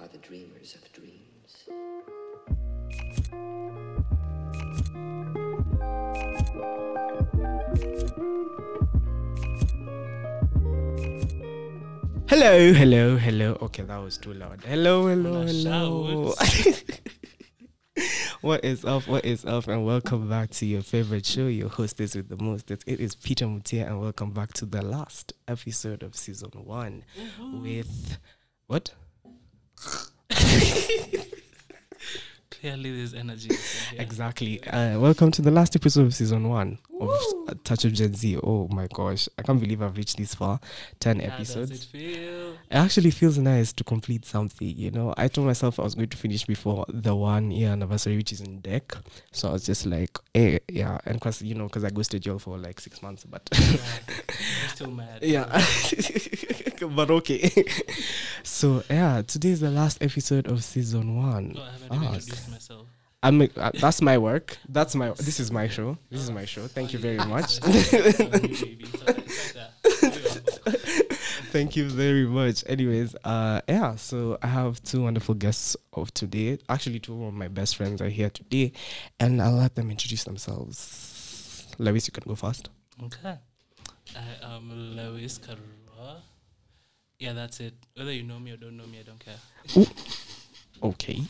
are the dreamers of dreams. Hello. Okay, that was too loud. Hello. What is up, and welcome back to your favorite show, your hostess with the most. It is Peter Mutia, and welcome back to the last episode of season 1 with... What? Clearly there's energy. Exactly. Welcome to the last episode of season 1 of A Touch of Gen Z. Oh my gosh, I can't believe I've reached this far. 10 episodes. How does it feel? It actually feels nice to complete something, you know. I told myself I was going to finish before the 1 year anniversary, which is in deck. So I was just like, hey, yeah. And because I ghosted y'all for like 6 months, but... I'm still mad. Yeah. But okay. So, yeah, today is the last episode of season 1. No, I haven't even introduced myself. That's my work. This is my show. Thank you very much. Thank you very much. Anyways, so I have 2 wonderful guests of today. Actually, 2 of my best friends are here today, and I'll let them introduce themselves. Lewis, you can go first. Okay. I am Lewis Karua. Yeah, that's it. Whether you know me or don't know me, I don't care. Ooh. Okay.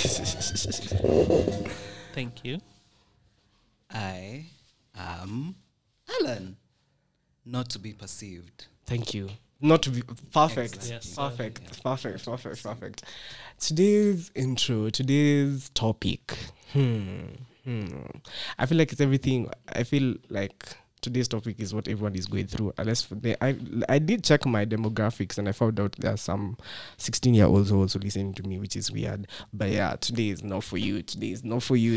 Thank you. I am Alan. Not to be perceived. Thank you. Not to be perfect. Exactly. Yes. Perfect. Today's topic. I feel like it's everything. I feel like today's topic is what everyone is going through. I did check my demographics and I found out there are some 16-year-olds who also listening to me, which is weird. But yeah, today is not for you. Today is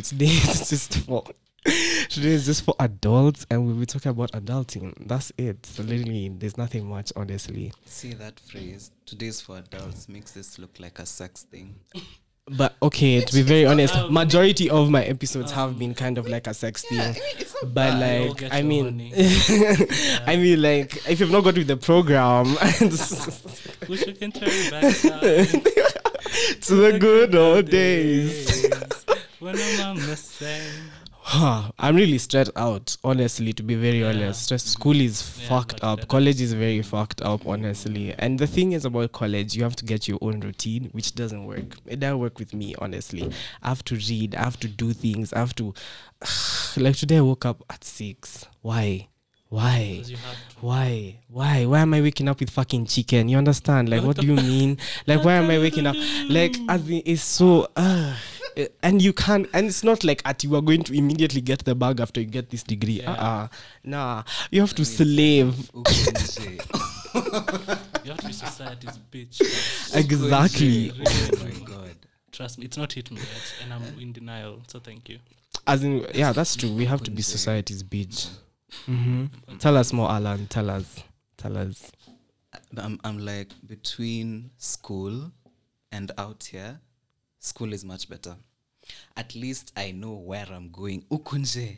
just for adults, and we'll be talking about adulting. That's it. So literally, there's nothing much, honestly. See that phrase, today's for adults, makes this look like a sex thing. But okay, to be very honest, majority of my episodes have been kind of like a sex thing. But like, I mean, like, if you've not got with the program, We should can turn back time to the good old days. When I'm the same. I'm really stressed out, honestly, to be very honest. School is fucked up. College is very fucked up, honestly. And the thing is about college, you have to get your own routine, which doesn't work. It doesn't work with me, honestly. I have to read, I have to do things, I have to... Like today I woke up at 6. Why? Why am I waking up with fucking chicken? You understand? Like, what do you mean? Like, why am I waking up? Like, as in, it's so... and you can't, and it's not like you are going to immediately get the bag after you get this degree. Nah, you have to slave. You have to be society's bitch. Exactly. Oh my god. Trust me, it's not hit me yet, and I'm in denial, so thank you. As in, yeah, that's true. We have to be society's bitch. Tell us more, Alan. Tell us. I'm like between school and out here. School is much better. At least I know where I'm going. Ukunje.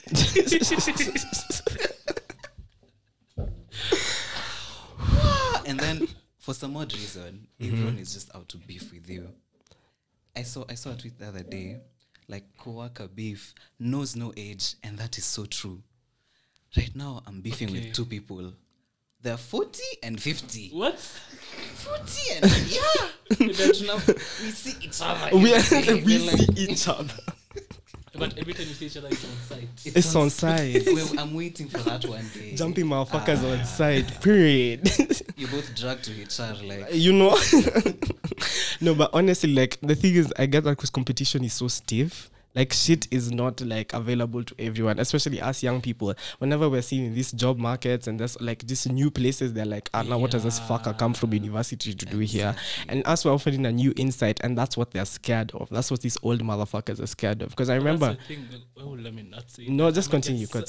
And then, for some odd reason, everyone is just out to beef with you. I saw a tweet the other day, like, co-worker beef knows no age, and that is so true. Right now, I'm beefing with 2 people. They're 40 and 50. What? 40 and we see each other. We see each other. But every time you see each other, it's on site. It's on site. Well, I'm waiting for that one day. Jumping motherfuckers on site. Period. You both dragged to HR, like, you know. No, but honestly, like, the thing is, I get that because competition is so stiff. Like, shit is not, like, available to everyone, especially us young people. Whenever we're seeing these job markets and there's, like, these new places, they're like, now what does this fucker come from university to do here? And us, we're offering a new insight, and that's what they're scared of. That's what these old motherfuckers are scared of. Because I remember... let me not say no, just continue. No.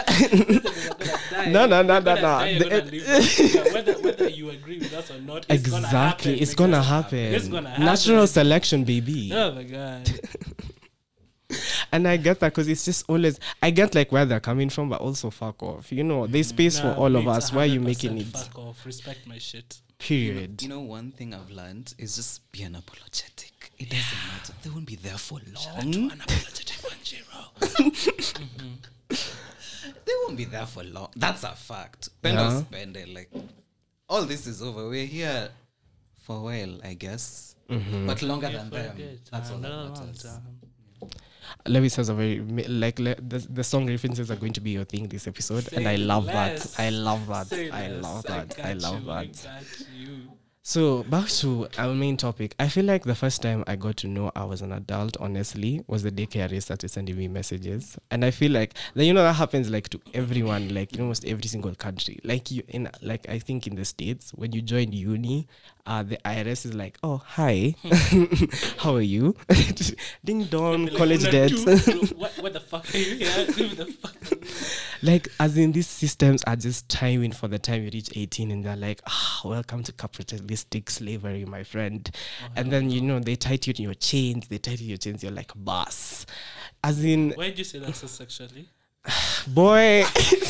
Whether you agree with us or not, it's gonna happen. Natural selection, baby. Oh, my God. And I get that because it's just always, I get like where they're coming from, but also fuck off. You know, there's space for all of us. Why are you making it? Fuck off. Respect my shit. Period. You know, one thing I've learned is just be unapologetic. It doesn't matter. They won't be there for long. Unapologetic 1-0. They won't be there for long. That's a fact. Penda spende. Like, all this is over. We're here for a while, I guess. But longer than them. That's all that matters. Lewis has a very the song references are going to be your thing this episode, and I love that. I love that. I love that. So back to our main topic. I feel like the first time I got to know I was an adult, honestly, was the day KRA started sending me messages. And I feel like that happens like to everyone, like in almost every single country. Like I think in the States, when you join uni, the IRS is like, oh, hi, how are you? Ding dong, college debts. What the fuck are you here? What the fuck? Like, as in, these systems are just timing for the time you reach 18, and they're like, welcome to capitalistic slavery, my friend. And then, they tie you in your chains. You're like, boss. As in... Why did you say that so sexually? Boy...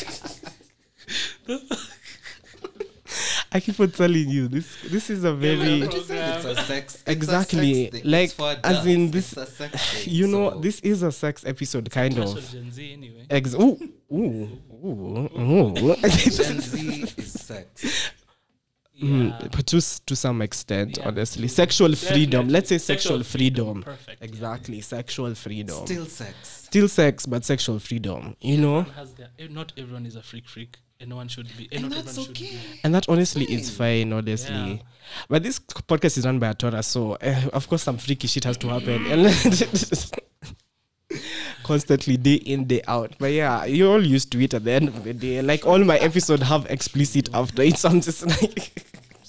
I keep on telling you, this is a very... It's a sex... Exactly. It's a sex like, for as in this... It's a sex thing, this is a sex episode, kind Clash of. Gen Z anyway. Ooh. Gen Z is sex. But to some extent, honestly. Sexual freedom. Definitely. Let's say sexual freedom. Perfect. Exactly. Sexual freedom. Still sex. Still sex, but sexual freedom. Everyone has not everyone is a freak. And no one should be. And not that's everyone okay. should be. And that honestly is fine, honestly. Yeah. But this podcast is run by a Torah, so of course some freaky shit has to happen. And constantly, day in, day out. But yeah, you're all used to it at the end of the day. Like, all my episodes have explicit after it, so I'm just like...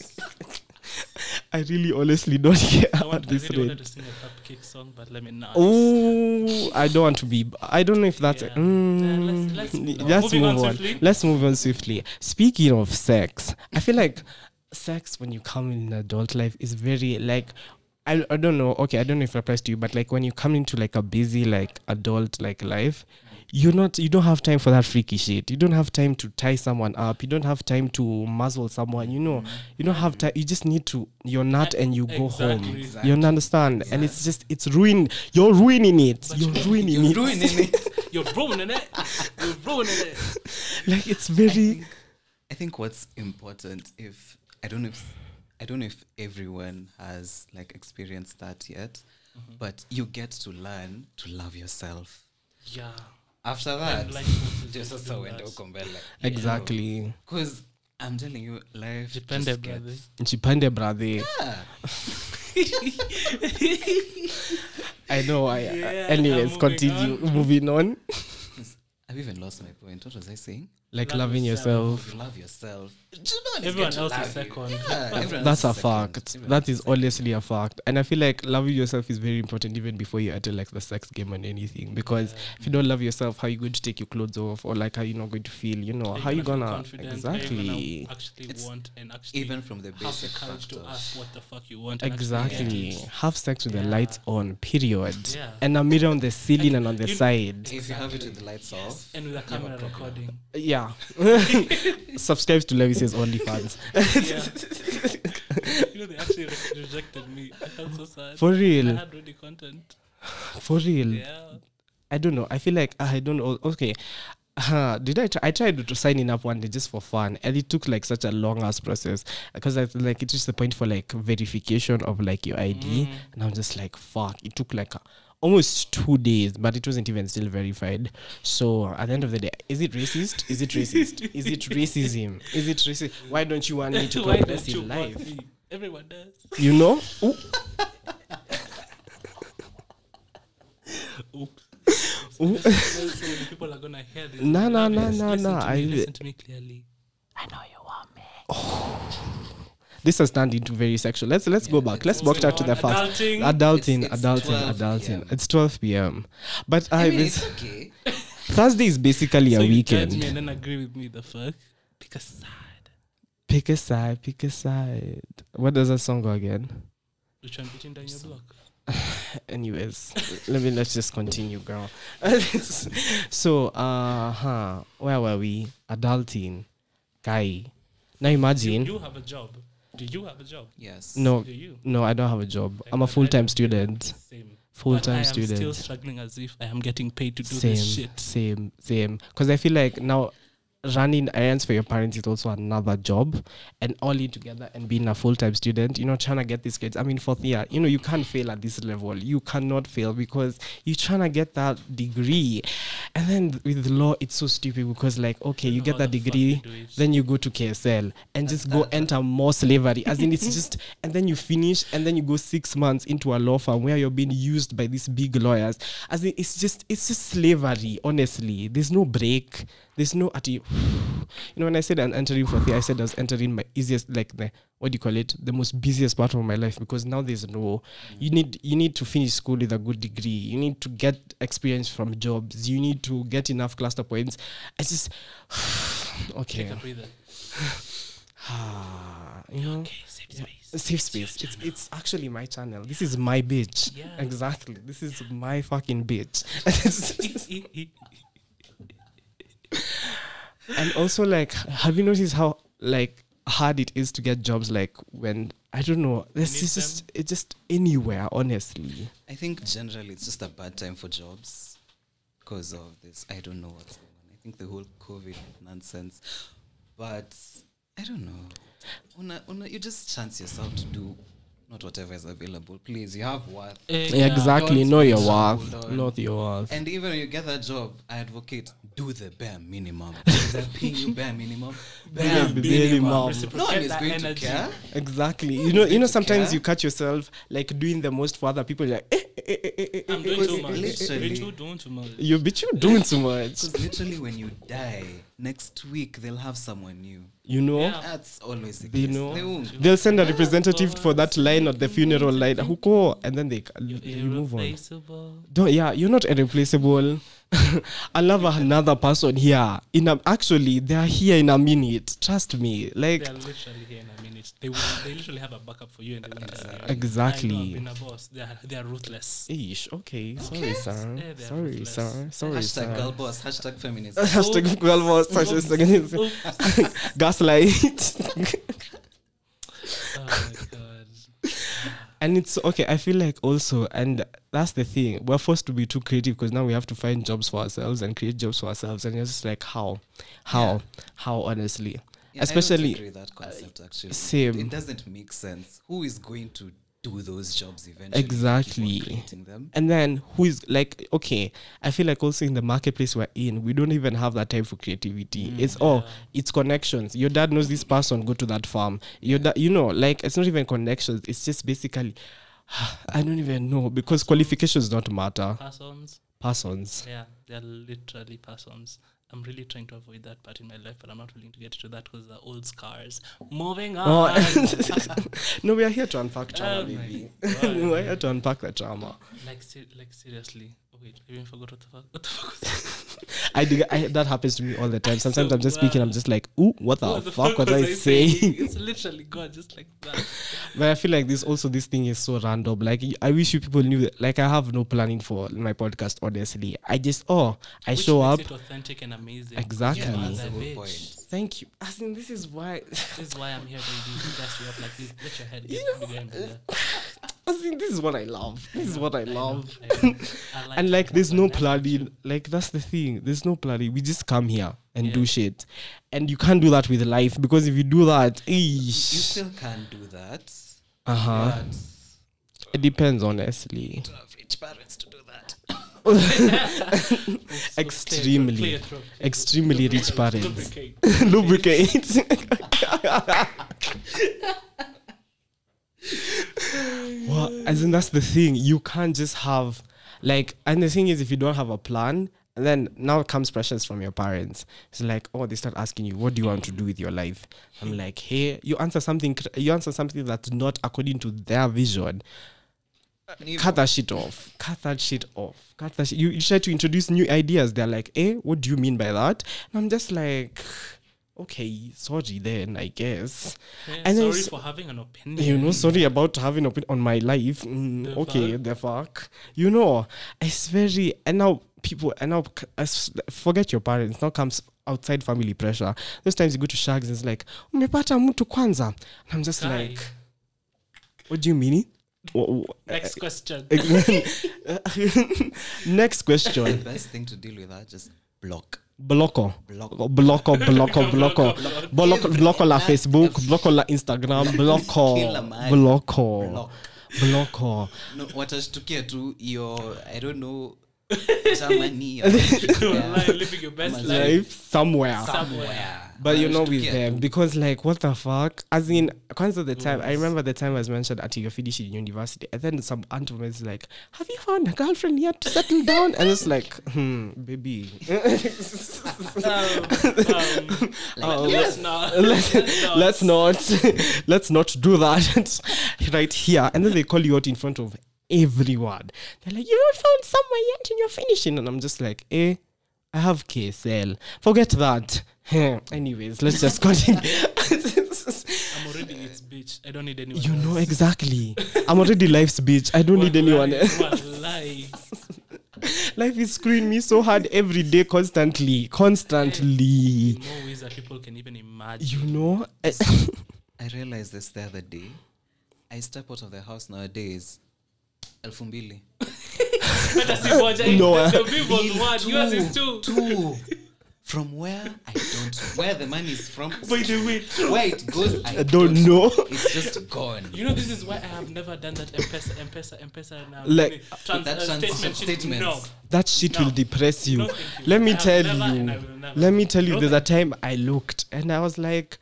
I really honestly don't care at this I really rate. wanted to sing a Cupcake song, but let me not. Oh, I don't want to be... I don't know if that's... Yeah. Let's Moving move on on. swiftly. Let's move on swiftly. Speaking of sex, I feel like sex when you come in adult life is very like... I don't know. Okay, I don't know if it applies to you, but like when you come into like a busy like adult like life, you don't have time for that freaky shit. You don't have time to tie someone up. You don't have time to muzzle someone. You don't have time. You just need to your nut and you go home. Exactly. You understand? And it's ruined. You're ruining it. You're ruining it. You're ruining it. You're ruining it. Like, it's very... I think what's important, I don't know if everyone has like experienced that yet, but you get to learn to love yourself. Yeah. After that, And, like, just just so do that. Exactly. Because I'm telling you, life Depende, just brother. Chipande, brother. I know. Anyways, I'm continue. Moving on. I've even lost my point. What was I saying? Like, Love loving yourself. You love yourself. Everyone else is second. That's a fact. That is honestly a fact. And I feel like loving yourself is very important even before you enter like the sex game and anything. Because if you don't love yourself, how are you going to take your clothes off? Or like, how you not going to feel? How you gonna... Confident, Exactly. actually want and actually Even from the have the basic courage to factors. ask what the fuck you want. and actually Exactly. get it. Have sex with the Yeah. lights on, period. Yeah. And a mirror on the ceiling and on the You- side. If you have it with the lights off, And with a you have a camera problem. recording. Yeah. Subscribe to Lewis's OnlyFans. They actually rejected me. I felt so sad. For I real. had ready content. For real. Yeah. I don't know. I feel like I don't know. Okay. I tried to sign in up one day just for fun, and it took like such a long ass process because it reached the point for like verification of like your ID, and I'm just like, fuck. It took like almost 2 days, but it wasn't even still verified. So at the end of the day, is it racist? Is it racist? Is it racism? Is it racist? Why don't you want me to Why progress don't you in want life? me? Everyone does. You know? Ooh. Oops. Ooh. So many people are gonna hear this. Nah. Listen to me, I- listen to me clearly. I know you want me. This has turned into very sexual. Let's go back. Let's moving back to the on. fact. Adulting. Adulting. It's 12 p.m. It's 12 p.m. But I mean, it's okay. Thursday is basically So a you judge weekend. me and then agree with me the fuck? Pick a side. Pick a side. What does that song go again? Which one between down your block? Anyways, let's just continue, girl. So, where were we? Adulting. Guy. Now imagine. You have a job. Do you have a job? Yes. No, Do you? no, I don't have a job. I'm a I full-time don't feel student. Same. Full-time But I am still student. struggling as if I am getting paid to do Same, this shit. same. Because I feel like now running errands for your parents is also another job, and all in together and being a full-time student, trying to get these grades. I mean, fourth year, you can't fail at this level. You cannot fail because you're trying to get that degree. And then with law, it's so stupid because okay, you get How that the fuck degree, they do it. then you go to KSL and just go enter more slavery. As in, it's just, and then you finish, and then you go 6 months into a law firm where you're being used by these big lawyers. As in, it's just slavery. Honestly, there's no break. There's no when I said I'm entering fourth year, I said I was entering my easiest, the most busiest part of my life, because now there's no, you need to finish school with a good degree. You need to get experience from jobs. You need to get enough cluster points. It's just okay. Take a breather. Okay, safe space. Safe space. It's actually my channel. This is my bitch. Yeah. Exactly. This is my fucking bitch. And also, have you noticed how hard it is to get jobs? When I don't know, it's just anywhere. Honestly, I think generally it's just a bad time for jobs because of this. I don't know what's going on. I think the whole COVID nonsense, but I don't know. Una, you just chance yourself to do not whatever is available. Please, you have worth. exactly. Don't Know your be worth. shambled on. Not your worth. And even when you get that job, I advocate do the bare minimum. If they're paying you bare minimum. Bare minimum. No one Reciprocate is that going energy. to care. Exactly. Who's going to Sometimes care? you catch yourself doing the most for other people. You're I'm doing Because too much. literally- You're doing too much. you're doing too much. Because literally when you die, next week they'll have someone new. Yeah. That's always the They case. know. They won't. They'll send a representative for that line at the funeral line. Huko, and then they move on. Irreplaceable. You're not irreplaceable. I'll have another person here. Actually, they are here in a minute. Trust me. They are literally here in a minute. They literally have a backup for you and they will disappear. Exactly. I know, I've been a boss. They are ruthless. Ish. Okay. Sorry, sir. Yeah, they are Sorry, ruthless. sir. Sorry, Hashtag sir. girl boss. Hashtag feminism. Hashtag girl boss. Hashtag gaslight. Oh my god. And it's okay. I feel like also, and that's the thing, we're forced to be too creative because now we have to find jobs for ourselves and create jobs for ourselves. And you're just like, how, honestly. Yeah, Especially I don't agree with that concept actually. same. It doesn't make sense. Who is going to do those jobs eventually? Exactly. Keep on creating them. And then who is okay, I feel like also in the marketplace we're in, we don't even have that time for creativity. It's connections. Your dad knows this person, go to that farm. Your dad, it's not even connections. It's just basically, I don't even know, because qualifications don't matter. Persons. Yeah, they're literally persons. I'm really trying to avoid that part in my life, but I'm not willing to get to that because they're old scars. Moving on. No, we are here to unpack trauma, Oh my baby. God. We're here to unpack the trauma. Like seriously. Oh, wait, I even forgot what the fuck was that? That happens to me all the time. Sometimes So I'm just speaking, I'm just like, ooh, what the What fuck was I saying? It's literally gone just like that. But I feel like this thing is so random. Like, I wish you people knew that, I have no planning for my podcast, honestly. I just, I Which show up. makes it authentic and amazing. Exactly. Yeah, Mother that's the whole bitch. point. Thank you. As in, this is why. This is why I'm here, baby. You guys up like this. Let your head get bigger and bigger. As in, this is what I love. This is what I love. I know. I And it there's more no than planning. That's the thing. There's no planning. We just come here and Yeah. do shit. And you can't do that with life, because if you do that, You still can't do that. uh-huh. But It depends, honestly. to have rich parents to do that. Oops, Extremely. clear throat. Extremely rich parents. Lubricate. Lubricate. Well, as in, that's the thing. You can't just have and the thing is, if you don't have a plan, and then now comes pressures from your parents. It's like, they start asking you, what do you want to do with your life? I'm like, hey, you answer something that's not according to their vision. Cut that shit off. You try to introduce new ideas. They're like, what do you mean by that? And I'm just like, okay, sorry then, I guess. Yeah, And then sorry for having an opinion. Sorry about having opinion on my life. The fuck. It's very, and now forget your parents. Now comes outside family pressure. Those times you go to Shags and it's like, umepata mtu kwanza. And I'm just Guy. like, what do you mean? Next question. Next question. The best thing to deal with that, just block. Blocko Block. Blocko la Facebook, blocko la Instagram, Kila mahali. Block. Blocko. No, watashtukia tu your, I don't know, Germany or Online, living your best life. Life somewhere. somewhere. But you know, with Watashtukia them, tu. because like, what the fuck? As in, of the time, I remember the time I was mentioned at your finishing university, and then some aunt was like, "Have you found a girlfriend yet to settle down?" And it's like, baby. Let's not do that right here. And then they call you out in front of everyone. They're like, "You not found someone yet, and you're finishing." And I'm just like, I have KSL. Forget that. Anyways, let's just continue. I'm already its bitch. I don't need anyone You else. know exactly. I'm already life's bitch. I don't need anyone else. Wallahi. Life is screwing me so hard every day, constantly. In more ways that people can even imagine. You know? I realized this the other day. I step out of the house nowadays. 2,000. Better see Boja. No, The bill was one. Yours is two. Two. From where? I don't know. Where the money is from? By the way, Where it goes, I don't know. It's just gone. you know, this is why I have never done that M-Pesa now. Like, Statements. No. That shit No. will depress you. No, thank you. Let me I have tell never and I you. will never. Let me tell you, No, there's a time I looked and I was like,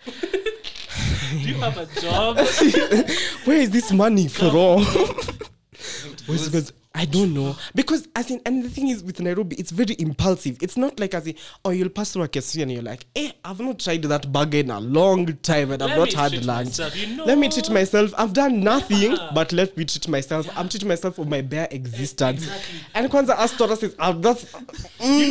Do you have a job? where is this money from? Goes- Because I don't know. Because as in, and the thing is with Nairobi, it's very impulsive. It's not like as in, oh, you'll pass through a casino and you're like, I've not tried that burger in a long time and I've Let not me had treat lunch. myself, you know. Let me treat myself. I've done nothing, but let me treat myself. I'm treating myself for my bare existence. Exactly. And Kwanzaa asked Torah says, that's You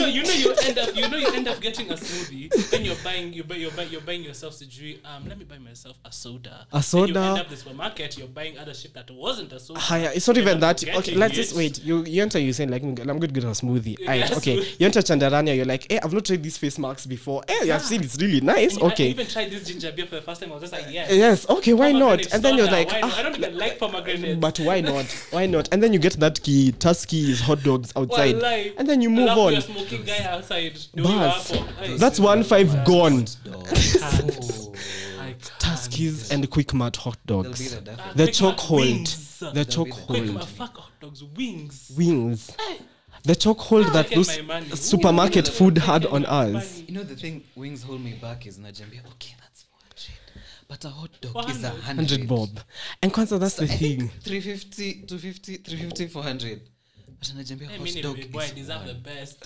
end up getting a smoothie. Then you're buying yourself sijui. Let me buy myself a soda. A soda. Then you end up the supermarket. You're buying other shit that wasn't a soda. higher. It's not End even up that. forgetting Okay, let's just it. wait. You enter, you saying like, I'm going to get a smoothie. Yes. Aight, okay. You enter Chandarania, you're like, I've not tried these face masks before. I've seen it's really nice. And I Okay. even tried this ginger beer for the first time. I was just like, yes. Yes, okay, why not? Pomegranate And then you're soda, like, why not? I don't even like pomegranate. but why not? Why not? And then you get that key, Tuskie's hot dogs outside. Wallahi. And then you move on. A smoking guy outside. Bas. That's 1.5 gone. Oh. Tuskie's and Quick Mart hot They'll dogs. be there, definitely. The chokehold. The Quick, chokehold. fuck hot dogs, wings. Wings. The chokehold that get those my money. supermarket food had on us. You know the thing wings hold me back is Najambia. Okay, that's 400. But a hot dog is 400. 100 bob. And Kwanzaa, that's the I think thing. 350, 250, 350, 400. But Najambia Hey, hot meaning, dog boy, I is deserve the one. best.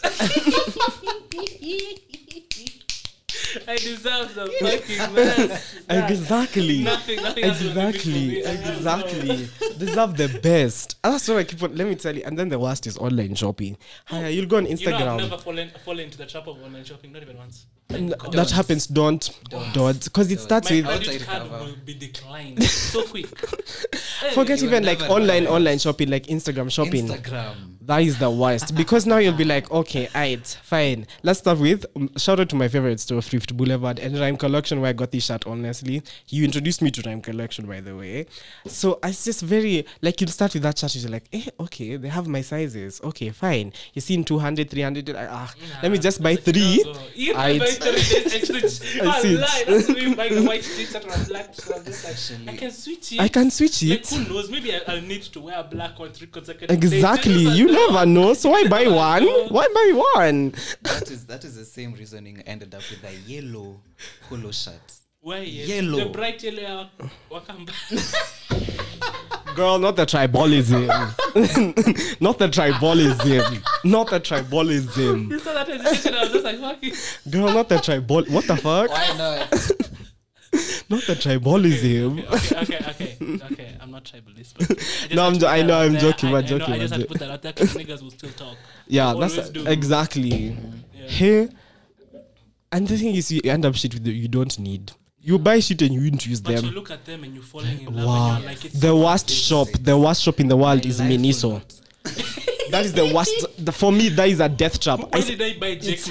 I deserve the fucking best. Exactly. Nothing else will do Exactly. it for me. Exactly. Deserve the best. And that's what I keep on. Let me tell you. And then the worst is online shopping. Hiya, you'll go on You know, I've Instagram. never fallen into the trap of online shopping, not even once. That happens. Don't. Because it starts My with. credit Outside card cover. will be declined so quick. Forget You even will like never online shopping, like Instagram shopping. Instagram. That is the worst. Because now you'll be like, okay, alright, fine. Let's start with shout out to my favorite store, Thrift Boulevard and Rhyme Collection, where I got this shirt, honestly. You introduced me to Rhyme Collection, by the way. So it's just very, like, you'll start with that shirt, you're like, okay, they have my sizes. Okay, fine. You see in 200, 300, let me just buy three. Even Aight. buy 3 days, I switch. I switch. Lie. That's me buying a white t-shirt or a black t-shirt. I'm just like, I can switch it. I can switch Like, it. who knows? Maybe I'll need to wear black on 3 consecutive days. Exactly. I You don't know. never know. So why buy one? Why buy one? That is the same reasoning I ended up with a yellow polo shirt. Why Yellow. The bright yellow Wakamba. Girl, not the tribalism. Not the tribalism. Not the tribalism. You saw that hesitation, I was just like, fuck it. Girl, not the tribal. What the fuck? Why not? Not the tribalism. Okay. I'm not tribalist. But I just No, had to put I know, that I'm out joking, there. I'm joking, I just I'm had to put that out there because niggas will still talk. Yeah, They that's always do. exactly. Yeah. Hey, and the thing is, you end up shit with you don't need. You buy shit and you won't use But you them. look at them and you're falling in love Wow. and you're like, it's The worst shop in the world is My life will Miniso. not. That is the worst. For me, that is a death trap. Why did I buy Jake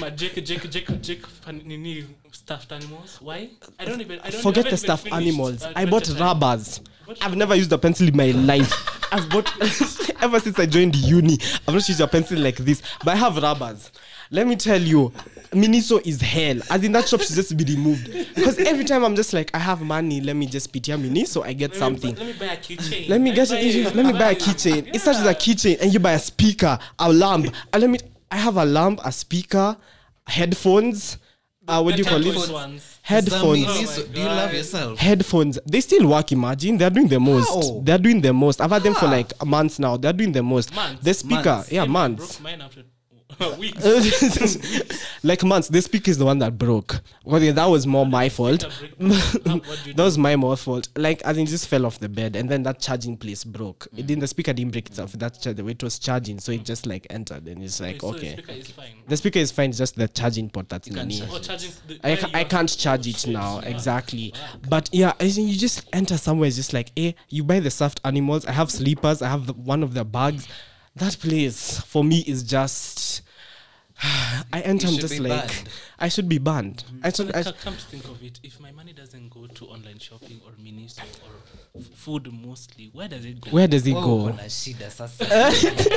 stuffed animals? Why? I don't Forget the stuffed animals. I bought rubbers. I've never used a pencil in my life. I've bought ever since I joined uni. I've not used a pencil like this, but I have rubbers. Let me tell you, Miniso is hell. As in that shop should just be removed. Because every time I'm just like, I have money, let me just pitia Miniso, I get something. Let me buy a keychain. Let me buy a keychain. It's such as a keychain, and you buy a speaker, a lamp. I have a lamp, a speaker, headphones. What do you call it? Headphones. Do you love yourself? Headphones. They still work, imagine. They're doing the most. How? They're doing the most. I've had them for like months now. They're doing the most. Months? The speaker, yeah, months. Broke mine after weeks. Like months. The speaker is the one that broke. Well, that was more my fault. That was my more fault. Like, as in, just fell off the bed, and then that charging place broke. It didn't. The speaker didn't break itself. The way it was charging, so it just like entered, and it's like, So okay. the speaker is fine. The speaker is fine. It's just the charging port that's You can't mini. charge Oh, charging. I can't charge it now. Exactly. But yeah, I think you just enter somewhere. It's just like, you buy the stuffed animals. I have sleepers. I have one of the bags. That place for me is just. I enter. I'm should just be like, banned. I should be banned. Come to think of it, if my money doesn't go to online shopping or Miniso or food mostly, where does it go? Where does it Whoa, go? kuna shida sasa. Where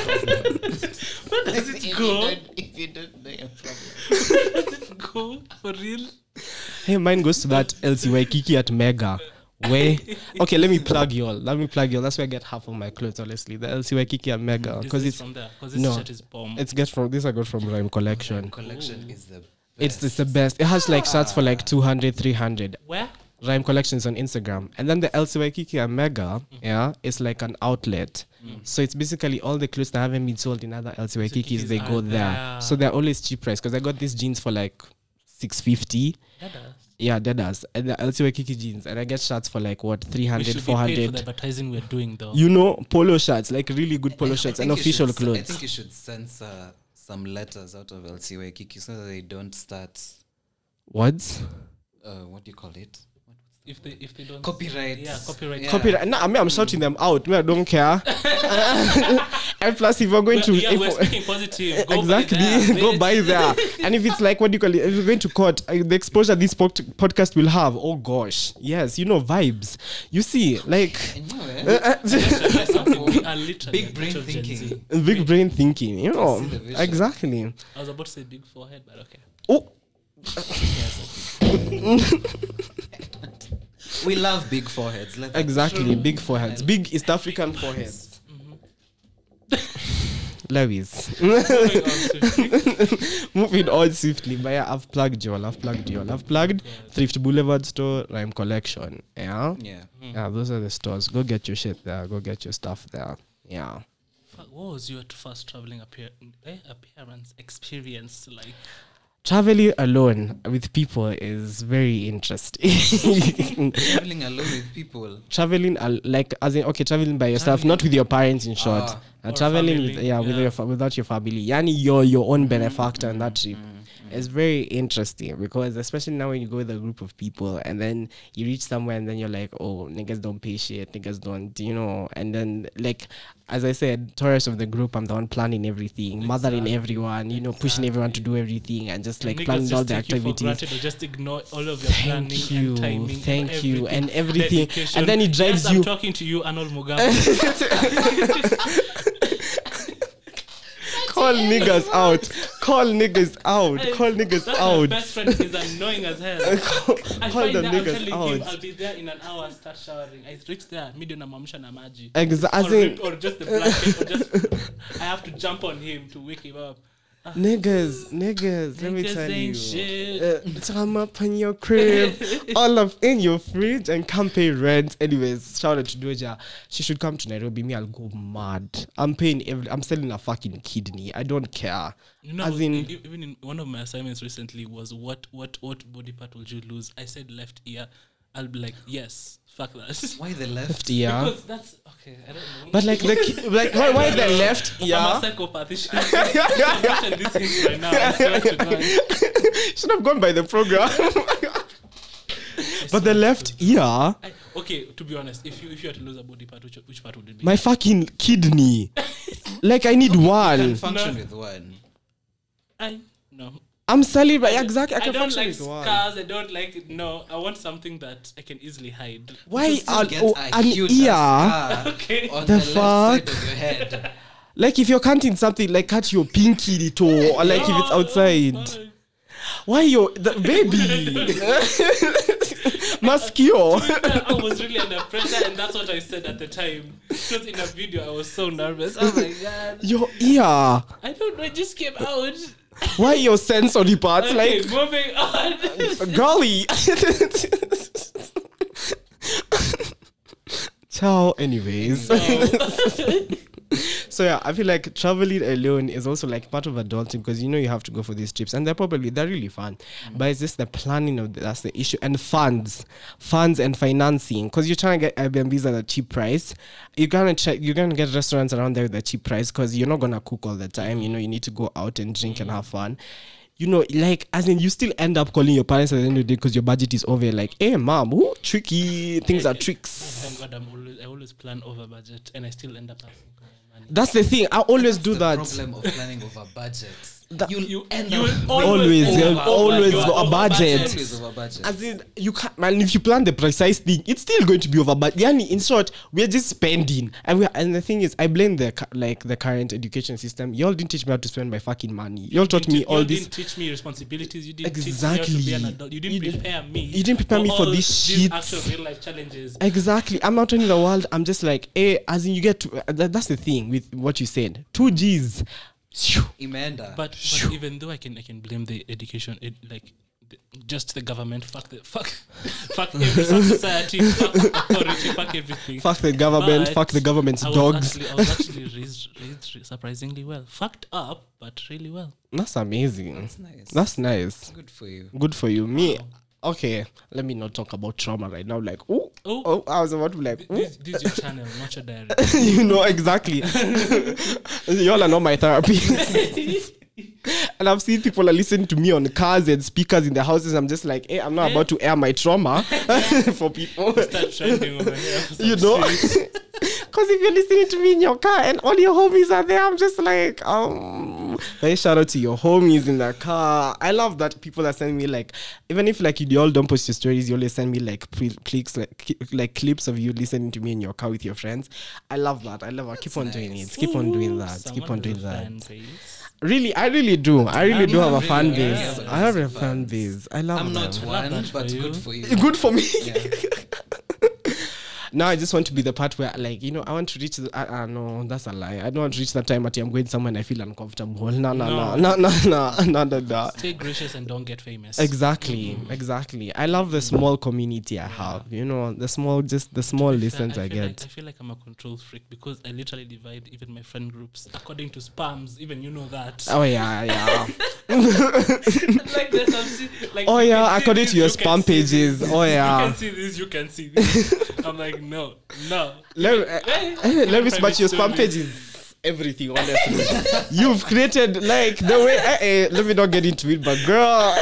does it go? If you don't know your problem. Where does it go? For real? Hey, mine goes to that LC Waikiki at Mega. Where? Okay, let me plug y'all. That's where I get half of my clothes, honestly. The LC Waikiki at Mega. Is Because this it's from there? Because this no. shirt is bomb. It's get from this. I got from Rhyme Collection. Collection is the best. It's the best. It has like shirts for like 200, 300. Where? Rhyme Collections on Instagram. And then the LC Waikiki and Mega, it's like an outlet. So it's basically all the clothes that haven't been sold in other LC Waikikis, they are go there. there. So they're always cheap price. Because I got these jeans for like $650. Yeah, that does. And the LC Waikiki jeans. And I get shirts for like what, We 300, should be paid for the 400. advertising we're doing, though. You know, polo shirts, like really good polo I shirts think and you official should- I clothes. think you should censor some letters out of LC Waikiki so that they don't start. What? What do you call it? If they don't Copyright. Yeah, copyright. Yeah. Copyright. No, I'm shouting them out. Me, I don't care. And plus, if we're going to. We're speaking positive. Go Exactly. Buy there, Go bitch. buy there. And if it's like, what do you call it? If you're going to court, the exposure this podcast will have, oh gosh. Yes, vibes. You see, like. We are literally Big brain a bunch of Gen Z. thinking. Big brain thinking, see the vision. Exactly. I was about to say big forehead, but okay. Oh, We love big foreheads. exactly. Big foreheads. Big East African foreheads. Lewis. Moving on to Moving on swiftly, but yeah, I've plugged y'all. I've plugged Thrift Boulevard store, Rhyme Collection. Yeah. Yeah. Those are the stores. Go get your shit there. Go get your stuff there. Yeah. Fuck, what was your first traveling appearance experience like? Traveling alone with people is very interesting. Traveling alone with people. Traveling traveling by yourself, not with your parents, in short. Or Traveling family, without your family. Yani you're your own benefactor on that trip. It's very interesting because especially now when you go with a group of people and then you reach somewhere and then you're like, oh, niggas don't pay shit, niggas don't, and then like, as I said, tourist of the group, I'm the one planning everything, mothering everyone, pushing everyone to do everything and just like Niggas planning just all the take you for activities. granted or just ignore all of your planning and timing. Thank you, and everything. Dedication. And then it drives Yes, you. I'm talking to you, Arnold Mugabe. Call niggas out. Call niggas out. That's my best friend is annoying as hell. I Call find the that I'm niggas telling him out. I'll be there in an hour, start showering. I reach there, middle na mamsha na maji. Or just the blanket, or just I have to jump on him to wake him up. Niggas, let me Niggas tell ain't you. shit. Come up in your crib, all up in your fridge, and can't pay rent. Anyways, shout out to Doja. She should come to Nairobi. Me, I'll go mad. I'm selling a fucking kidney. I don't care. As in, Even in one of my assignments recently was what body part would you lose? I said left ear. I'll be like, yes, fuck that. Why the left? yeah. Because that's okay. I don't know. But like why the left? I'm Yeah. a psychopath. You should mention these things right now. I swear to God. Should have gone by the program. But the left ear, Okay, to be honest, if you had to lose a body part, which part would it be? my fucking kidney. Like I need You can one. function with one. No. I'm celibate. Exactly. I I can don't function like with one. scars. I don't like. No, I want something that I can easily hide. Why You still get a an huge ear? scar Okay. on The the, left side fuck? of your head. Like if you're cutting something, like cut your pinky toe, or like if it's outside. Why baby? Mascure. I was really under pressure, and that's what I said at the time. Because in a video, I was so nervous. Oh my god! Your ear. I don't know. It just came out. Why your sensory parts Okay, like moving on. golly? Ciao. Anyways. So yeah, I feel like traveling alone is also like part of adulting because you know you have to go for these trips and they're really fun. But it's just the planning of that's the issue, and funds and financing, because you're trying to get Airbnbs at a cheap price. You're gonna get restaurants around there with a cheap price because you're not gonna cook all the time. You know, you need to go out and drink and have fun. You know, like, as in, you still end up calling your parents at the end of the day because your budget is over. Like, hey, mom, ooh, tricky. Things are tricks. Thank God I always plan over budget, and I still end up asking for my money. That's the thing. I always do that. The problem of planning over budget. You end you up always You're a budget. always over budget. As in, you can't, man. If you plan the precise thing, it's still going to be over. But yani, in short, we're just spending, and the thing is, I blame the current education system. Y'all didn't teach me how to spend my fucking money. Y'all taught me all You this. didn't teach me responsibilities. You didn't Exactly. teach me how to be an adult. You didn't prepare me. You didn't prepare me for all this these shit. actual real life challenges. Exactly. I'm out in the world. I'm just like, as in, you get to. That's the thing with what you said. 2 G's. Imenda. But even though I can blame the education, just the government, fuck every society, fuck authority, fuck everything. Fuck the government. But Fuck the government's dogs. I was actually raised surprisingly well. Fucked up, but really well. That's amazing. That's nice. That's nice. Good for you. Good for you. Me. Okay, let me not talk about trauma right now. Like, oh, I was about to be like, ooh. This is your channel, not your diary. You know, exactly. Y'all are not my therapy. And I've seen people are listening to me on cars and speakers in their houses. I'm just like, hey, I'm not about to air my trauma for people. Start trending over here. You know? Because if you're listening to me in your car and all your homies are there, I'm just like, very shout out to your homies in the car. I love that people are sending me, like, even if like you all don't post your stories, you always send me like clips, like clips of you listening to me in your car with your friends. I love that. Keep on doing it. Keep on doing that. Keep on doing that. Really, I really do. I really do have a fan base. I have a fan base. I love I'm them. not one, but good for you. Good for me. Yeah. Now I just want to be the part where, like, you know, I want to reach no, that's a lie. I don't want to reach that time that I'm going somewhere and I feel uncomfortable. No. Stay gracious and don't get famous. Exactly. I love the small community I have. You know, the small listens I get. I feel like I'm a control freak because I literally divide even my friend groups according to spams. Even you know that. Oh yeah. Like there's some, like, Oh you yeah, can see according this, to your you can spam see pages. this. Oh yeah. You can see this. You can see this. I'm like, no. Let me smart your spam pages. Everything, honestly. You've created like the way. Let me not get into it, but girl.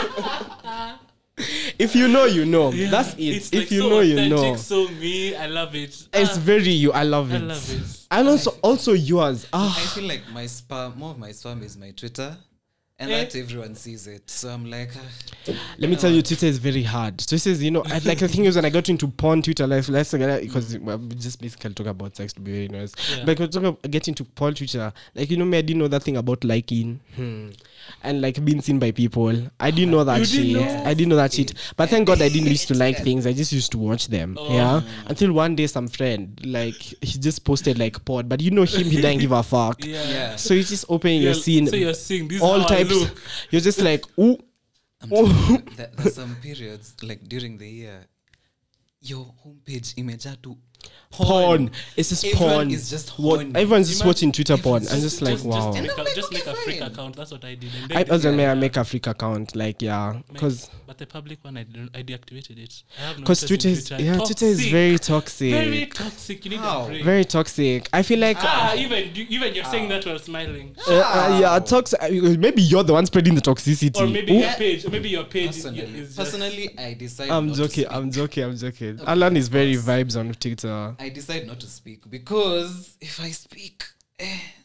If you know, you know. Yeah, That's it. It's If like you so know, you authentic, know. So me, I love it. It's very you. I love it. I love it. And also yours. I feel like more of my spam is my Twitter. And that everyone sees it. So I'm like... Let me tell you, Twitter is very hard. Twitter is, like the thing is when I got into porn, Twitter, let's because we just basically talk about sex to be very nice. Yeah. But when I get into porn, Twitter, like, me, I didn't know that thing about liking and like being seen by people. I didn't know that shit. I didn't know that shit. But thank God I didn't used to like things. I just used to watch them. Yeah. Until one day some friend, like, he just posted like porn. But him, he didn't give a fuck. Yeah. So you just opening your scene. So you're seeing this all how types. I look. You're just like, ooh. There's some periods, like during the year, your homepage image to porn. It's just Everyone porn. is just horny. Everyone's just watching Twitter porn. I'm just like, wow. Just make a freak account. That's what I did. And I then also make a freak account, like, yeah, because but the public one, I deactivated it. I have no because interest Twitter in is Twitter is very toxic. very toxic. You need a break. Very toxic. I feel like Even you're saying that while smiling. yeah, toxic. Maybe you're the one spreading the toxicity. Or maybe Ooh. your page. Personally, I decide. I'm not to joking. speak. I'm joking. Alan is very vibes on Twitter. I decide not to speak because if I speak,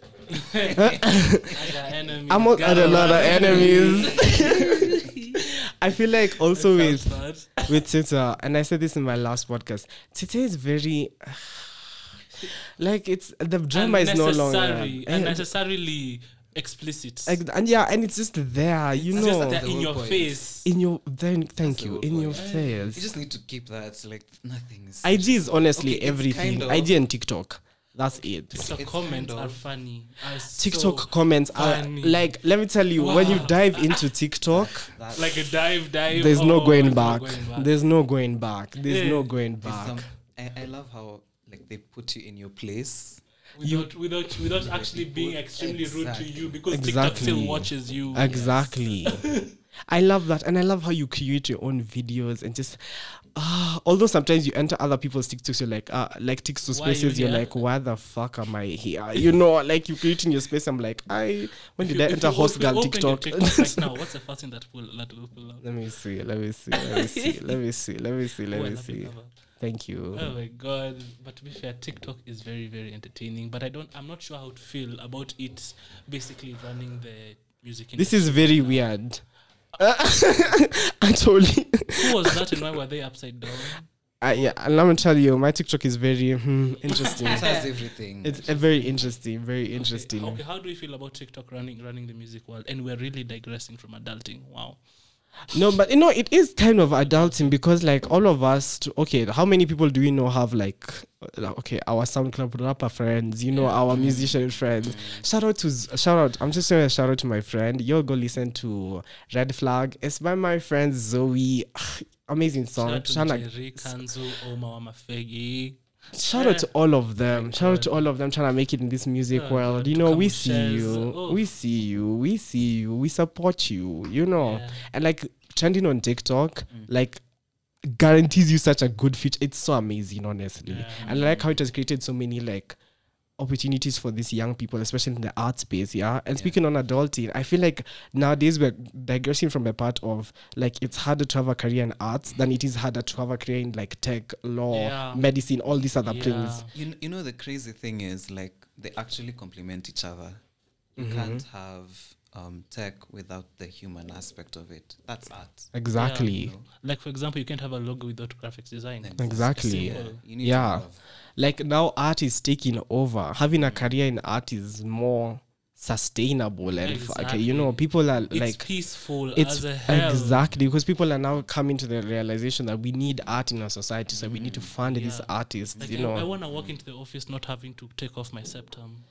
I'm not had a lot of enemies. I feel like also with Twitter, and I said this in my last podcast, Twitter is very like it's the drama is no longer unnecessarily explicit. And it's just there, you It's know, just there in your face. in your thank That's you the in whole your point. face. You just need to keep that. Like nothing is. IG is honestly Okay, it's everything. kind of- IG and TikTok. That's it. TikTok It's comments kind are of- funny. TikTok comments are funny. like, let me tell you, when you Wow. dive into TikTok, That, like a dive. there's no going back. back. There's no going back. There's Yeah. no going it's back. I love how like they put you in your place. Without actually being extremely rude to Exactly. you, because TikTok Exactly. still watches you. Exactly. I love that. And I love how you create your own videos and just although sometimes you enter other people's TikToks, you're like TikTok Why are you spaces, you're here? like, why the fuck am I here? You know, like you create in your space. I'm like, when did I enter host girl TikTok? Right now, what's the first thing that will pull up? Let me see. Thank you. Oh my god! But to be fair, TikTok is very, very entertaining. But I'm not sure how to feel about it. Basically, running the music industry. This is very weird. I told you. Who was that, and why were they upside down? Yeah, and let me tell you, my TikTok is very interesting. It has everything. It's very interesting, very interesting. Okay, how do you feel about TikTok running the music world? And we're really digressing from adulting. Wow. No, but it is kind of adulting because like all of us, how many people do we know have like, our SoundCloud rapper friends, our musician friends. Shout out. I'm just saying a shout out to my friend. You'll go listen to Red Flag. It's by my friend Zoe. Amazing song. Shout out to Jerry, Kanzu, Oma Wamafegi. Shout out to all of them. Shout out to all of them trying to make it in this music world. God, We to see Kamushez. you. Oh. We see you. We see you. We support you. Yeah. And like trending on TikTok, like guarantees you such a good future. It's so amazing, honestly. Yeah. And I like how it has created so many like opportunities for these young people, especially in the art space. And speaking on adulting, I feel like nowadays we're digressing from a part of like it's harder to have a career in arts than it is harder to have a career in like tech, law, medicine, all these other things. You know the crazy thing is like they actually complement each other. You can't have tech without the human aspect of it. That's art. Exactly. Yeah. Like for example, you can't have a logo without graphics design. Exactly. Simple. You need to have Like now art is taking over. Having a career in art is more sustainable and Exactly. people are It's like peaceful it's as a hell. exactly because people are now coming to the realization that we need art in our society, so we need to fund these artists. Like I want to walk into the office not having to take off my septum.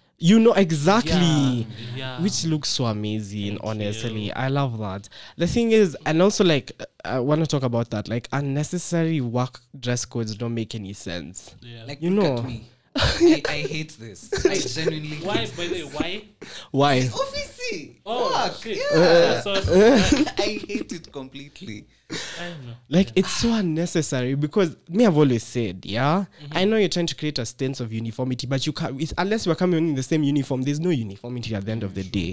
Exactly. Yeah. Which looks so amazing, honestly. I love that. The thing is, and also like I want to talk about that, like unnecessary work dress codes don't make any sense. Yeah. like You look know. at me. I hate this. I genuinely Why? hate By the way, why? Why? Office. Oh, Fuck. shit. Yeah. So, I hate it completely. I don't know. Like it's so unnecessary because I've always said, I know you're trying to create a sense of uniformity, but you can't unless we're coming in the same uniform. There's no uniformity at the end of the day,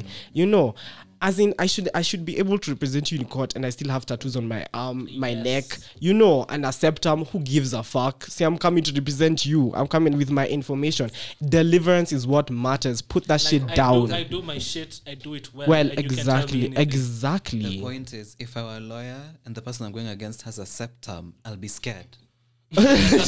As in, I should be able to represent you in court, and I still have tattoos on my arm, my neck, and a septum. Who gives a fuck? See, I'm coming to represent you. I'm coming with my information. Deliverance is what matters. Put that shit down. I do my shit. I do it well. Well, and you can't tell me anything. exactly. The point is, if I were a lawyer and the person I'm going against has a septum, I'll be scared. I'll be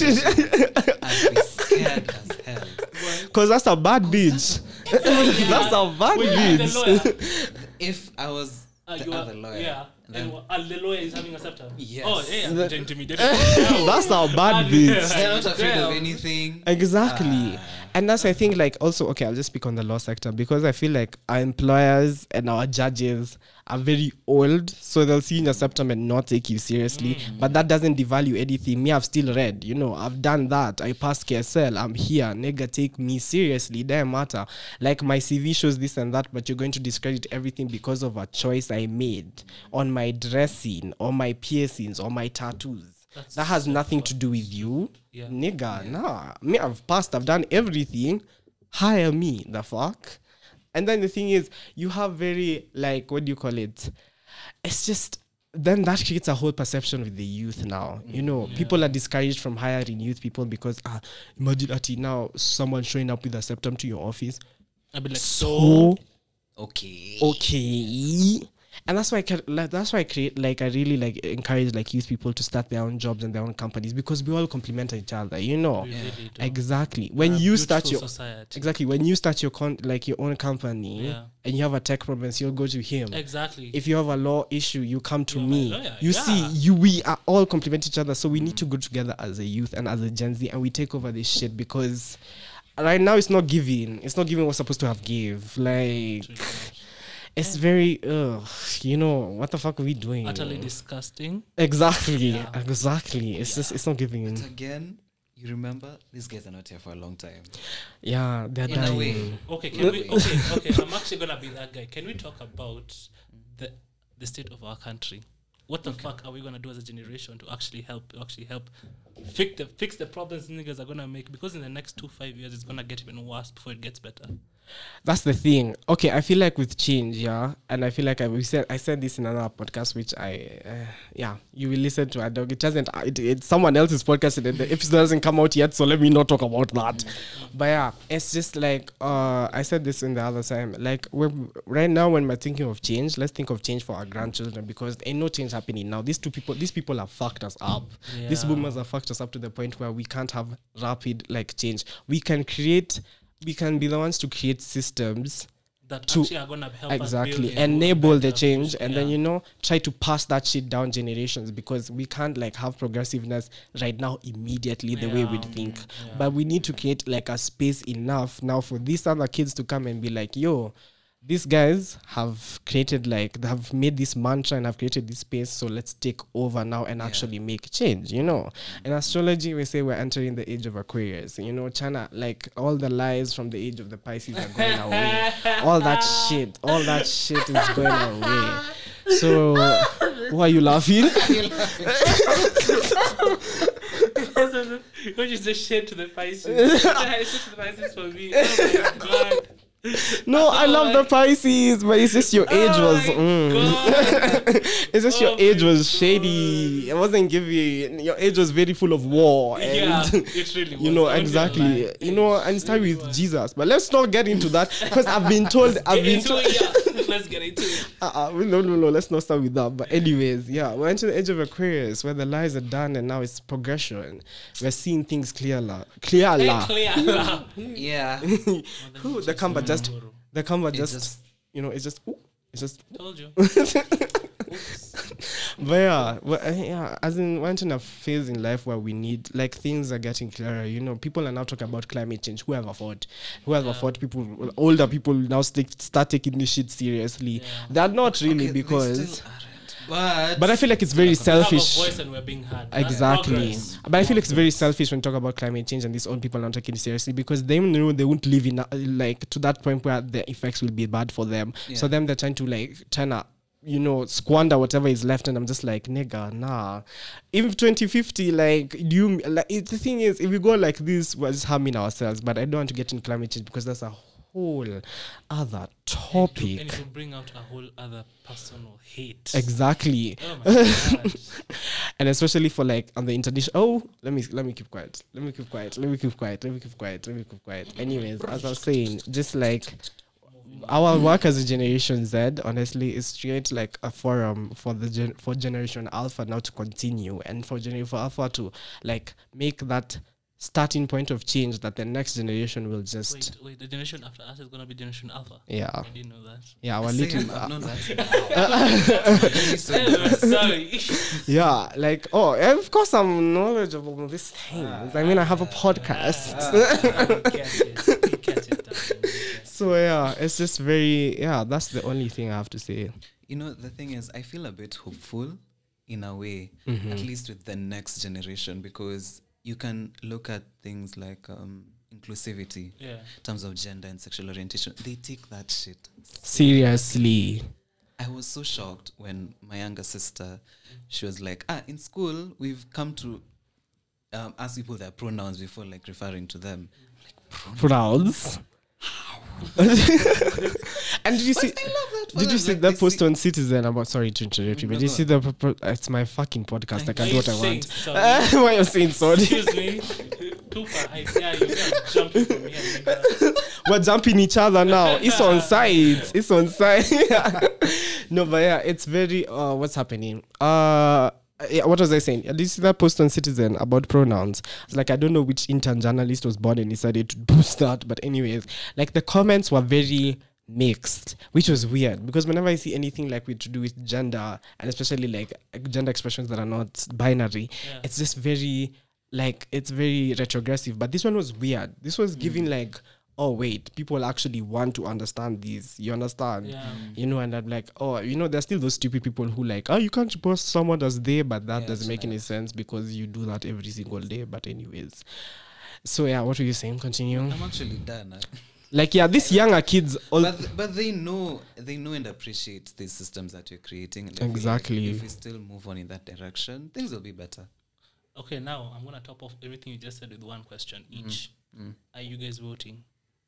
scared as hell. Because that's a bad bitch. That's a bad Wait, bitch. the lawyer. If I was the You are- other lawyer, Yeah. then And the lawyer is having a septum. Yes. Oh, yeah. You're intimidated. That's a bad bitch. they're not afraid of Damn. anything. Exactly. And that's, I think, like, also, okay, I'll just speak on the law sector because I feel like our employers and our judges are very old, so they'll see in your septum and not take you seriously. But that doesn't devalue anything. Me, I've still read, I've done that. I passed KSL. I'm here. Nigga, take me seriously. Doesn't matter. Like, my CV shows this and that, but you're going to discredit everything because of a choice I made on my dressing, or my piercings, or my tattoos. That has nothing to do with you. Yeah. Nigga, nah. Me, I've passed, I've done everything. Hire me, the fuck. And then the thing is, you have very, like, what do you call it? It's just, then that creates a whole perception with the youth now. People are discouraged from hiring youth people because, imagine now someone showing up with a septum to your office. I'd be like, so Okay. and that's why I create like I really like encourage like youth people to start their own jobs and their own companies, because we all complement each other, you know. we really do. Exactly. When We're a you start beautiful your society. exactly when you start your your own company Yeah. and you have a tech problem, you'll go to him. Exactly. If you have a law issue, you come to You're me. my lawyer. You Yeah. see, we are all complement each other, so we need to go together as a youth and as a Gen Z, and we take over this shit, because right now it's not giving. It's not giving what's supposed to have give. Like, it's very, you know, what the fuck are we doing? Utterly disgusting. Exactly, Yeah. exactly. It's just, it's not giving. But again, you remember these guys are not here for a long time. Yeah, they're In a way. dying. Okay, can we? Okay. I'm actually gonna be that guy. Can we talk about the state of our country? What the fuck are we gonna do as a generation to actually help fix the problems niggas are gonna make? Because in the next 2-5 years, it's gonna get even worse before it gets better. That's the thing. Okay, I feel like with change, yeah, and I feel like I said this in another podcast, which you will listen to. It doesn't. It's someone else's podcast, and the episode doesn't come out yet, so let me not talk about that. But yeah, it's just like I said this in the other time. Like right now, when we're thinking of change, let's think of change for our grandchildren, because ain't no change happening now. These people have fucked us up. These Yeah. boomers have fucked us up to the point where we can't have rapid like change. We can be the ones to create systems That to actually are gonna help exactly us build enable a the better change, future. and then, you know, try to pass that shit down generations, because we can't like have progressiveness right now immediately the way we'd think. Yeah. But we need to create like a space enough now for these other kids to come and be like, yo, these guys have created like, they have made this mantra and have created this space, so let's take over now and actually make change, you know. In astrology, we say we're entering the age of Aquarius, you know. China, like all the lies from the age of the Pisces are going away. all that shit is going away. So why are you laughing? What is the shit to the Pisces? Shit to the Pisces for me. Oh my god. No, I love the Pisces, but it's just your age was. It's just your age was shady. It wasn't giving. Your age was very full of war, and Yeah, it really was. you know, Don't be exactly. alive. You know, and start really with was. Jesus. But let's not get into that, because I've been told. Let's get into it. No. Let's not start with that. But anyways, yeah, we're into the age of Aquarius, where the lies are done, and now it's progression. We're seeing things clearer. Clear. Yeah. Ooh, the Canva just, just- you know, it's just. Told you. But yeah, as in we're in a phase in life where we need, like, things are getting clearer. You know, people are now talking about climate change. Who have thought people, older people now start taking this shit seriously. They're not really, Okay, because. they still aren't, But I feel like it's very We have a selfish. voice and we're being heard. That's Exactly. progress. But I feel like it's very selfish when you talk about climate change and these old people not taking it seriously, because they know they won't live in like to that point where the effects will be bad for them. So them they're trying to you know, squander whatever is left, and I'm just like, nigga, nah. Even 2050, like, the thing is, if we go like this, we're just harming ourselves. But I don't want to get into climate change, because that's a whole other topic. And to bring out a whole other personal hate. Exactly. Oh my god. And especially for like on the international. Let me keep quiet. Anyways, as I was saying, just like our work as a Generation Z, honestly, is to create like a forum for for Generation Alpha now to continue, and for Alpha to like make that starting point of change that the next generation will just Wait, the generation after us is gonna be Generation Alpha. yeah I didn't know that. our Same, little I've known that. Sorry. yeah, like, oh, of course I'm knowledgeable on these things. I mean, I have a podcast. We get it, darling. So yeah, it's just very, yeah, that's the only thing I have to say. You know, the thing is, I feel a bit hopeful in a way, at least with the next generation, because you can look at things like inclusivity, Yeah. in terms of gender and sexual orientation. They take that shit Seriously. I was so shocked when my younger sister, she was like, in school, we've come to ask people their pronouns before, like, referring to them. Like, Pronouns. And did you see? Did you see that post on Citizen about? Sorry to interrupt you, but did you see the? It's my fucking podcast. I can do what I want. Sorry. Why are you saying sorry? Excuse me. Tupa, yeah, you guys jumping from here. Nigga. We're jumping each other now. It's on sides. It's on sides. No, but yeah, it's very. What's happening? Yeah, what was I saying? Did you see that post on Citizen about pronouns? It's like I don't know which intern journalist was born and decided to boost that, but anyways, like the comments were very mixed, which was weird because whenever I see anything like to do with gender and especially like gender expressions that are not binary, it's just very like it's very retrogressive. But this one was weird. This was giving like, oh wait, people actually want to understand this. You understand? Yeah. You know, and I'm like, oh, you know, there's still those stupid people who like, oh, you can't post someone as they, but that doesn't make any sense because you do that every single day. But anyways, so yeah, what were you saying? Continue. I'm actually done. Like yeah, these younger kids, But they know and appreciate these systems that you're creating. And I feel like Exactly. if we still move on in that direction, things will be better. Okay, now I'm gonna top off everything you just said with one question each. Are you guys voting?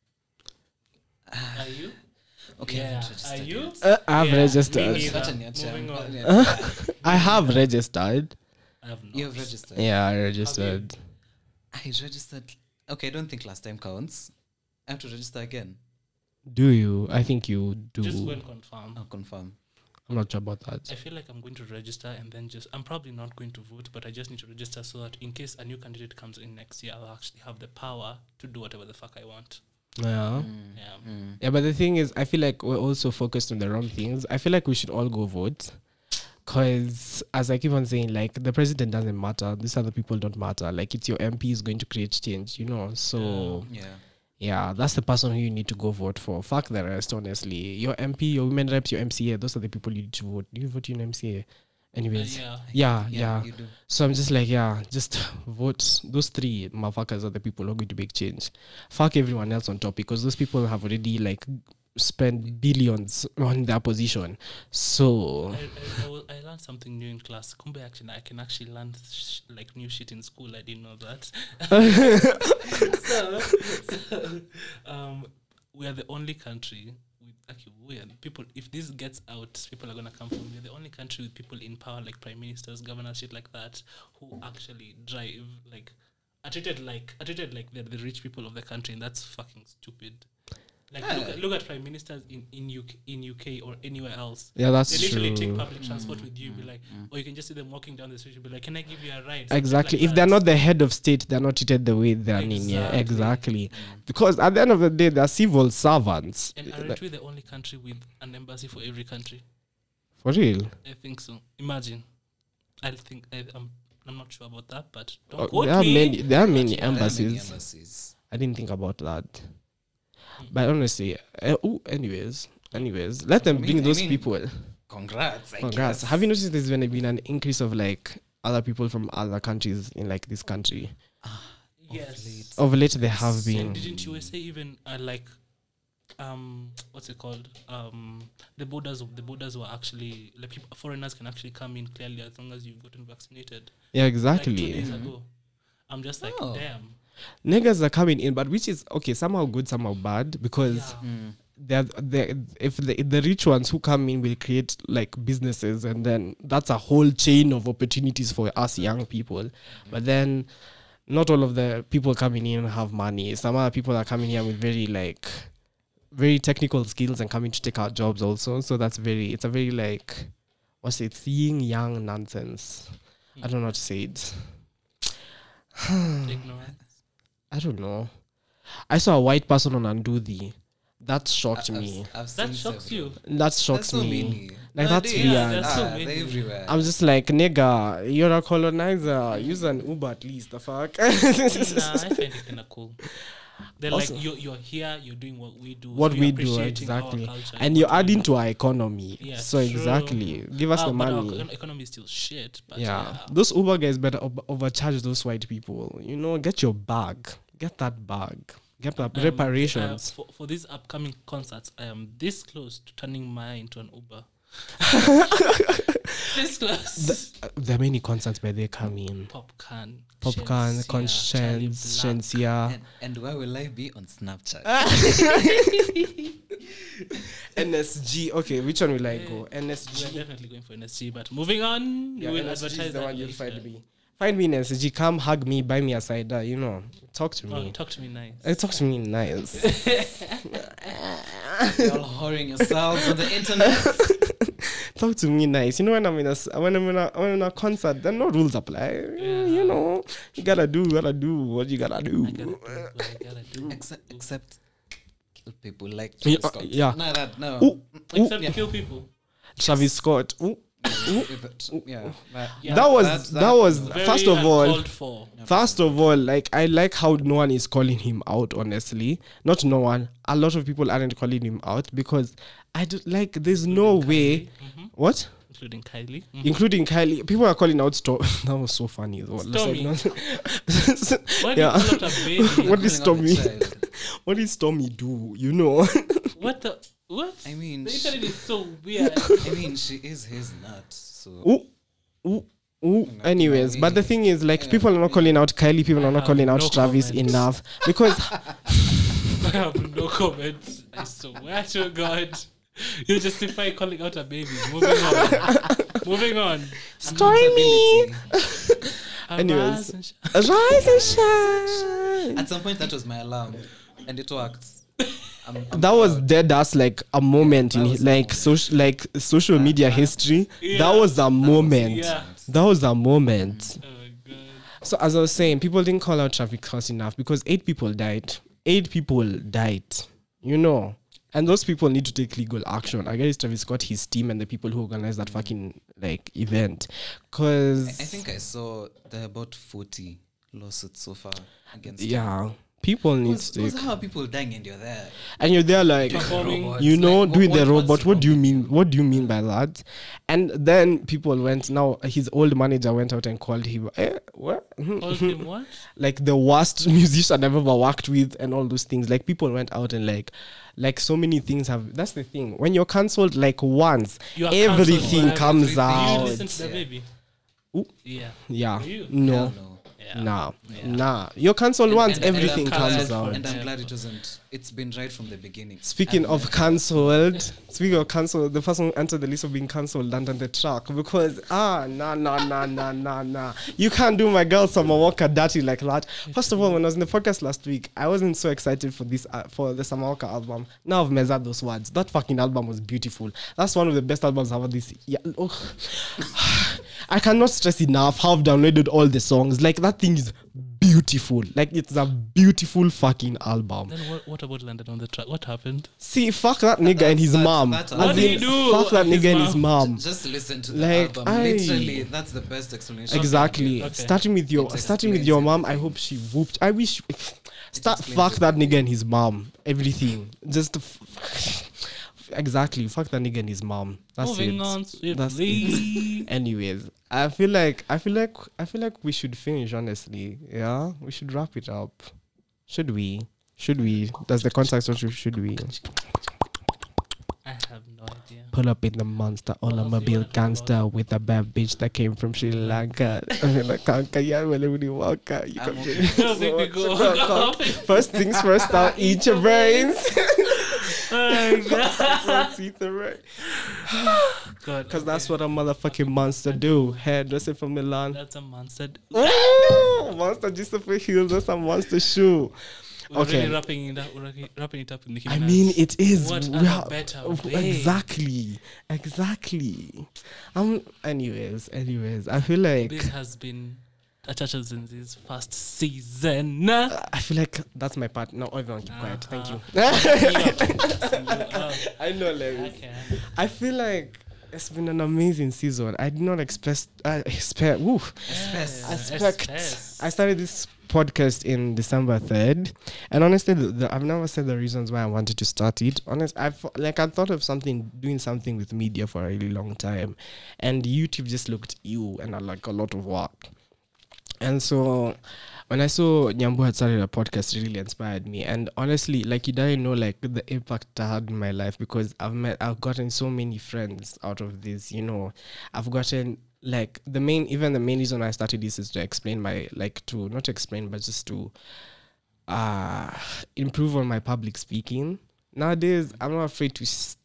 Are you? Okay, Yeah. I've registered Are you? yet. I've Yeah, registered. me Such a neither. Moving on. I have registered. I have not. You have registered. Yeah, I registered. I registered. Okay, I don't think last time counts. I have to register again. Do you? I think you do. Just go and confirm. I'll confirm. I'm not sure about that. I feel like I'm going to register and then I'm probably not going to vote, but I just need to register so that in case a new candidate comes in next year, I'll actually have the power to do whatever the fuck I want. Yeah. Yeah. Yeah, but the thing is, I feel like we're also focused on the wrong things. I feel like we should all go vote. Because, as I keep on saying, like, the president doesn't matter. These other people don't matter. Like, it's your MP is going to create change, you know? So, yeah, that's the person who you need to go vote for. Fuck the rest, honestly. Your MP, your women reps, your MCA, those are the people you need to vote. Do you vote in MCA? Anyways. Yeah. You do. So I'm just like, yeah, just vote. Those three motherfuckers are the people who are going to make change. Fuck everyone else on top because those people have already like spent billions on their position. So I learned something new in class. Kumbe actually, I can actually learn like new shit in school. I didn't know that. We are the only country with people. If this gets out, people are gonna come from. We're the only country with people in power, like prime ministers, governors, shit like that, who actually drive like are treated like they're the rich people of the country, and that's fucking stupid. Like look at prime ministers in UK or anywhere else. yeah, that's They literally true. take public transport with you. Be like, or you can just see them walking down the street. You'll be like, can I give you a ride? Exactly. Like if that. they're not the head of state, they're not treated the way they're in. Yeah, exactly. Because at the end of the day, they're civil servants. And aren't we the only country with an embassy for every country? For real. I think so. Imagine. I'm not sure about that, but don't Oh, quote there are me. many. There are many There are many embassies. embassies. I didn't think about that. But honestly, anyways, let them bring those people. Congrats. Congrats. Have you noticed there's been an increase of like other people from other countries in like this country? Yes. Of late, they have And been. didn't USA even like what's it called? The borders were actually like foreigners can actually come in clearly as long as you've gotten vaccinated. Yeah, Like 2 exactly. days ago. I'm just like, Oh. damn. Niggas are coming in, but which is okay, somehow good, somehow bad, because if the rich ones who come in will create like businesses, and then that's a whole chain of opportunities for us young people. But then not all of the people coming in have money. Some other people are coming here with very technical skills and coming to take our jobs also. So it's a very like, yin yang nonsense. I don't know how to say it. Ignorance. I don't know. I saw a white person on Andudi. That shocked me. I've seen That shocks several. you. That shocks That's so me. many. Like, that's Nowadays, weird. That's so they're many. everywhere. I'm just like, nigga, you're a colonizer. Use an Uber at least. The fuck? Nah, I find it kind of cool. They're Also- like, you're here, you're doing what we do. What so we you're do, appreciating our exactly. culture And you're what we adding do. to our economy. Yeah, So true. exactly. Give us the But our money. economy is still shit. But Yeah. Those Uber guys better overcharge those white people. You know, get your bag. Get that bag. Get the reparations. For these upcoming concerts, I am this close to turning mine into an Uber. This close. There are many concerts where they come in. Popcorn, Popcorn, Charlie Conscience, Black. Shensia. And where will I be on Snapchat? NSG. Okay, which one will I go? We're NSG. definitely going for NSG, but moving on, Yeah, we will NSG is advertise the that one you'll later. find me. Find me in SG. Come hug me, buy me a cider. You know, talk to me. Talk to me nice. Talk to me nice. You're all whoring yourselves on the internet. Talk to me nice. You know, when I'm in a concert, then no rules apply. You know, you gotta do what you gotta do. I gotta do what I gotta do. Except kill people like Yeah, Travis Scott. yeah. No. Ooh, Except kill people. Travis Scott. Ooh. Yeah. Yeah. That was Very first of all. uncalled for. First of all, like I like how no one is calling him out. Honestly, not no one. A lot of people aren't calling him out because I do like. There's no way. What? Including Kylie. Including Kylie. People are calling out Stormy. That was so funny. Though. Stormy. Why Yeah. do you call out a baby? What did Calling Stormy? out the child. What did Stormy do? You know. What the? What? I mean, The internet is so weird. I mean, she is his nut. So Ooh. Anyways, but the thing is, like, people are not calling out Kylie. People are not calling out no Travis comment. enough because I have no comment. I swear to God. You justify calling out a baby. Moving on. Stormy. Anyways. Rise and shine. At some point, that was my alarm, and it worked. I'm That was proud. dead as like a moment that in was a like moment. social media history. Yeah. That was a moment. Yeah. That was a moment. Oh my God. So as I was saying, people didn't call out Travis Scott enough because 8 people died. 8 people died. You know. And those people need to take legal action against Travis Scott, his team, and the people who organized that fucking like event. Cause I think I saw there are about 40 lawsuits so far against him. yeah, people need to Because take. how are people dying and you're there? And you're there like Performing. you know, Like, doing the what's robot. What do you wrong mean? with What do you mean by that? And then people went. Now his old manager went out and called him. What? Called him what? Like the worst musician I've ever worked with, and all those things. Like people went out and like so many things have. That's the thing. When you're cancelled like once, You are everything cancelled for comes everything. out. You listen to the Yeah. baby. Ooh. Yeah. Yeah. For you? No. Hell no. Yeah. Nah. You're cancelled once, And everything I'm comes glad- out. And I'm Yeah. glad it wasn't. It's been right from the beginning. Speaking of cancelled, the person who entered the list of being cancelled under the track because nah. You can't do my girl Summer Walker dirty like that. First of all, when I was in the podcast last week, I wasn't so excited for this for the Summer Walker album. Now I've measured those words. That fucking album was beautiful. That's one of the best albums I've ever this year. Oh. I cannot stress enough how I've downloaded all the songs. Like that thing is beautiful. Like it's a beautiful fucking album. Then what about London on the track? What happened? See, fuck that nigga and his mom. that's- As What did in, he do? Fuck that His nigga and his mom? mom. Just listen to the Like, album. I- Literally, that's the best explanation. Exactly. Okay. Starting with your It starting with explains your mom, I everything. hope she whooped. I wish start explains fuck that nigga and his mom. Everything. Just exactly. Fuck that nigga and his mom. That's Moving it. on That's swiftly. Anyways, I feel like we should finish, honestly. Yeah? We should wrap it up. Should we? Does the contact should we? I have no idea. Pull up in the monster automobile gangster with a bad bitch that came from Sri Lanka. I mean, like, yeah, well, everybody walk out. You I'm come okay. No, make me go. First things first, I'll eat your brains. Oh, God. God. Because that's what a motherfucking monster do. Hairdresser from Milan. That's a monster. Ooh, monster Christopher Hills. That's a monster shoe. We're Okay. really wrapping it up in the I mean, it is. What we other are- better way? Exactly. Anyways, I feel like This has been a Churches in this first season. I feel like that's my part. No, everyone keep quiet. Thank you. I know, Larry. Okay. I feel like it's been an amazing season. I did not expect. I started this podcast in December 3rd, and honestly, I've never said the reasons why I wanted to start it. I thought of doing something with media for a really long time, and YouTube just looked and like a lot of work. And so when I saw Nyambu had started a podcast, it really inspired me. And honestly, like, you didn't know like the impact I had in my life, because I've gotten so many friends out of this. You know, I've gotten like the main reason I started this is to explain just to improve on my public speaking. Nowadays, I'm not afraid to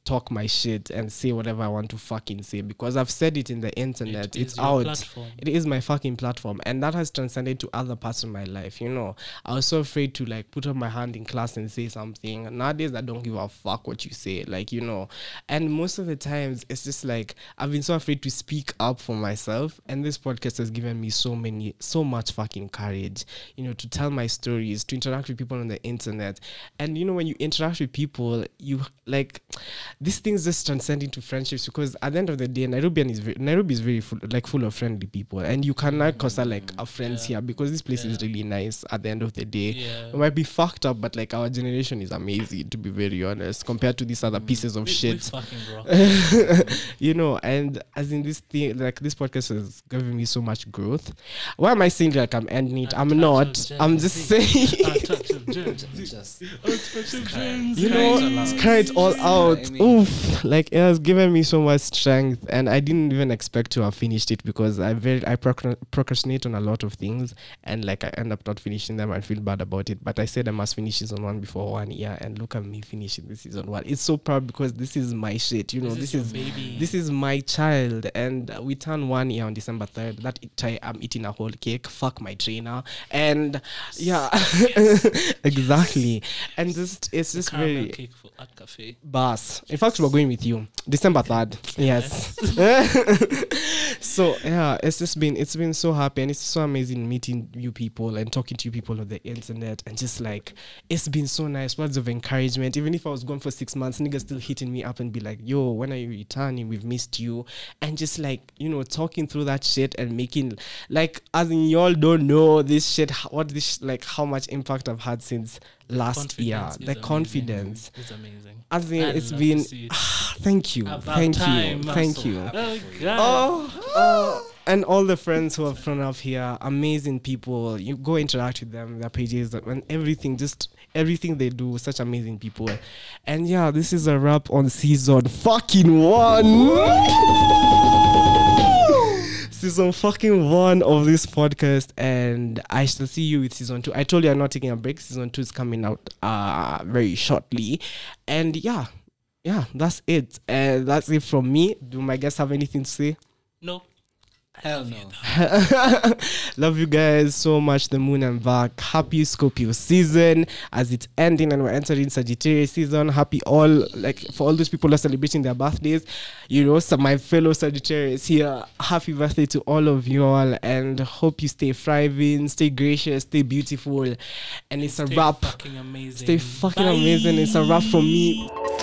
talk my shit and say whatever I want to fucking say, because I've said it in the internet. It's your out. platform. It is my fucking platform, and that has transcended to other parts of my life. You know, I was so afraid to like put up my hand in class and say something. Nowadays, I don't give a fuck what you say, like, you know. And most of the times, it's just like I've been so afraid to speak up for myself, and this podcast has given me so much fucking courage, you know, to tell my stories, to interact with people on the internet. And you know, when you interact with people, you like these things just transcend into friendships, because at the end of the day, Nairobi is very full of friendly people, and you cannot consider like our friends here, because this place is really nice. At the end of the day, it might be fucked up, but like our generation is amazing, to be very honest, compared to these other pieces of shit. Fucking rock. You know, and as in this thing, like this podcast has given me so much growth. Why am I saying like I'm ending it? I'm not. I'm just saying. Just You know, cry it all out. I mean, Oof, like it has given me so much strength, and I didn't even expect to have finished it, because I procrastinate on a lot of things, and like I end up not finishing them and feel bad about it. But I said I must finish season 1 before 1 year, and look at me finishing this season 1. It's so proud, because this is my shit. You know, this is my child, and we turn 1 year on December 3rd. That time I'm eating a whole cake. Fuck my trainer, and yeah, exactly. And just it's just very cake for at cafe. Bas. In fact, we're going with you December 3rd. Yes. So yeah, it's been so happy, and it's so amazing meeting you people and talking to you people on the internet, and just like it's been so nice. Words of encouragement. Even if I was gone for 6 months, niggas still hitting me up and be like, yo, when are you returning? We've missed you. And just like, you know, talking through that shit and making like, as in y'all don't know this shit, how much impact I've had since last year. The confidence. It's amazing. As in, it's been thank you. Oh God. And all the friends who have thrown up here, amazing people. You go interact with them, their pages, and everything they do, such amazing people. And yeah, this is a wrap on season fucking 1. Season fucking 1 of this podcast, and I shall see you with season 2. I told you I'm not taking a break. Season 2 is coming out very shortly, and yeah, that's it. That's it from me. Do my guests have anything to say? No. Hell no. Love you guys so much. The moon and back. Happy Scorpio season as it's ending, and we're entering Sagittarius season. Happy all, like, for all those people who are celebrating their birthdays, you know, some my fellow Sagittarius here. Happy birthday to all of you all, and hope you stay thriving, stay gracious, stay beautiful. And it's a wrap. Fucking amazing. Stay fucking amazing. It's a wrap from me.